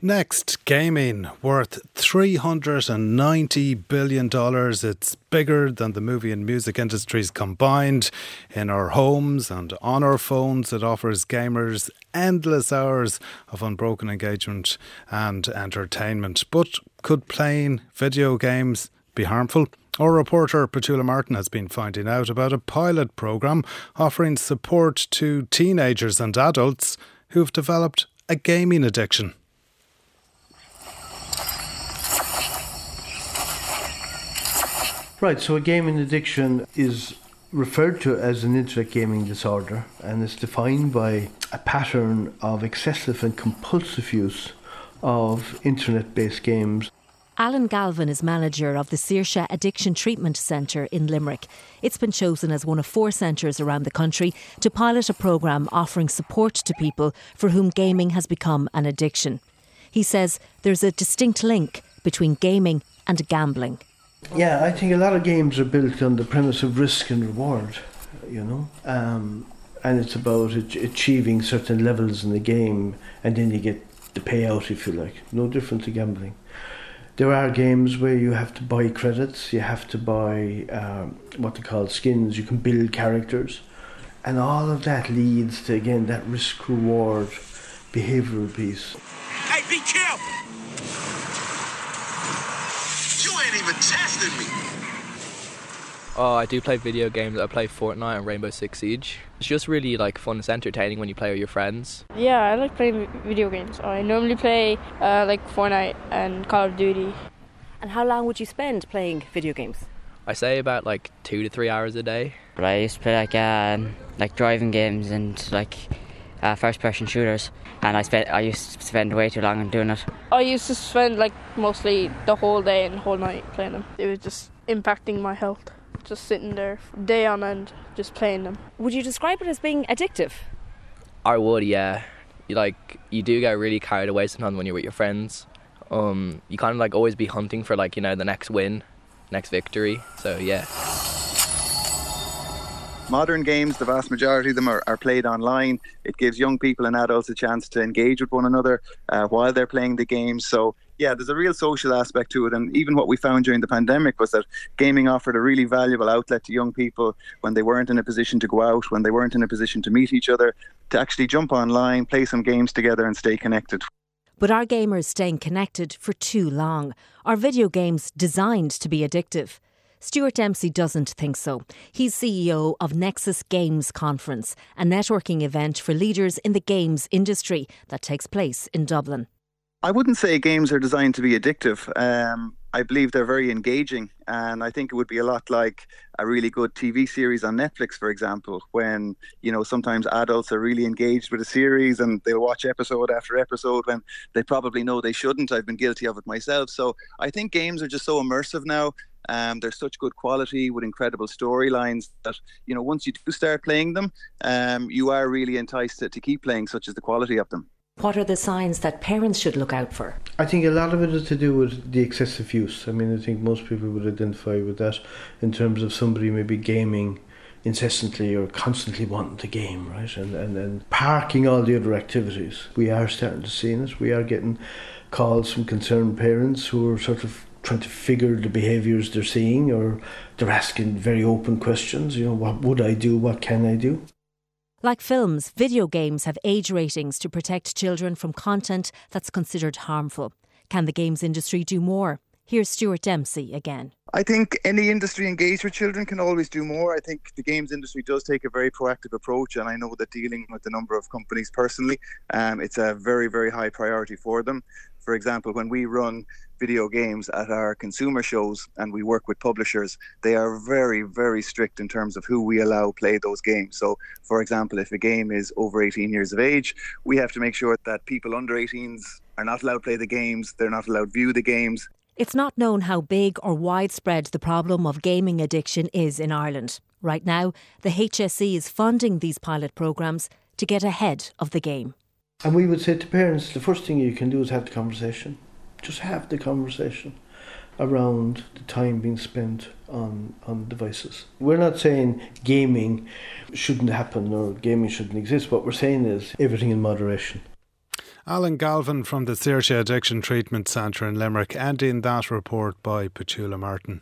Next, gaming, worth $390 billion. It's bigger than the movie and music industries combined. In our homes and on our phones, it offers gamers endless hours of unbroken engagement and entertainment. But could playing video games be harmful? Our reporter Petula Martin has been finding out about a pilot programme offering support to teenagers and adults who've developed a gaming addiction. Right, so a gaming addiction is referred to as an internet gaming disorder, and it's defined by a pattern of excessive and compulsive use of internet-based games. Alan Galvin is manager of the Saoirse Addiction Treatment Centre in Limerick. It's been chosen as one of 4 centres around the country to pilot a programme offering support to people for whom gaming has become an addiction. He says there's a distinct link between gaming and gambling. Yeah, I think a lot of games are built on the premise of risk and reward, and it's about achieving certain levels in the game, and then you get the payout, if you like. No different to gambling. There are games where you have to buy credits, you have to buy what they call skins, you can build characters, and all of that leads to, again, that risk-reward behavioural piece. Hey, be careful! You ain't even testing me! Oh, I do play video games. I play Fortnite and Rainbow Six Siege. It's just really fun. It's entertaining when you play with your friends. Yeah, I like playing video games. I normally play Fortnite and Call of Duty. And how long would you spend playing video games? I say about 2 to 3 hours a day. But I used to play driving games and first-person shooters, and I used to spend way too long on doing it. I used to spend mostly the whole day and the whole night playing them. It was just impacting my health. Just sitting there day on end, just playing them. Would you describe it as being addictive? I would, yeah. You do get really carried away sometimes when you're with your friends. You kind of always be hunting for the next win, next victory. So yeah. Modern games, the vast majority of them are played online. It gives young people and adults a chance to engage with one another while they're playing the games. So yeah, there's a real social aspect to it. And even what we found during the pandemic was that gaming offered a really valuable outlet to young people when they weren't in a position to go out, when they weren't in a position to meet each other, to actually jump online, play some games together and stay connected. But are gamers staying connected for too long? Are video games designed to be addictive? Stuart Dempsey doesn't think so. He's CEO of Nexus Games Conference, a networking event for leaders in the games industry that takes place in Dublin. I wouldn't say games are designed to be addictive. I believe they're very engaging, and I think it would be a lot like a really good TV series on Netflix, for example, when, sometimes adults are really engaged with a series and they'll watch episode after episode when they probably know they shouldn't. I've been guilty of it myself. So I think games are just so immersive now. They're such good quality with incredible storylines that, once you do start playing them, you are really enticed to keep playing, such as the quality of them. What are the signs that parents should look out for? I think a lot of it is to do with the excessive use. I think most people would identify with that in terms of somebody maybe gaming incessantly or constantly wanting to game, right? And parking all the other activities. We are starting to see it. We are getting calls from concerned parents who are sort of trying to figure the behaviours they're seeing, or they're asking very open questions. What would I do? What can I do? Like films, video games have age ratings to protect children from content that's considered harmful. Can the games industry do more? Here's Stuart Dempsey again. I think any industry engaged with children can always do more. I think the games industry does take a very proactive approach, and I know that dealing with a number of companies personally, it's a very, very high priority for them. For example, when we run video games at our consumer shows and we work with publishers, they are very, very strict in terms of who we allow play those games. So, for example, if a game is over 18 years of age, we have to make sure that people under 18s are not allowed to play the games, they're not allowed to view the games. It's not known how big or widespread the problem of gaming addiction is in Ireland. Right now, the HSE is funding these pilot programmes to get ahead of the game. And we would say to parents, the first thing you can do is have the conversation. Just have the conversation around the time being spent on devices. We're not saying gaming shouldn't happen or gaming shouldn't exist. What we're saying is everything in moderation. Alan Galvin from the Saoirse Addiction Treatment Centre in Limerick, ending that report by Petula Martin.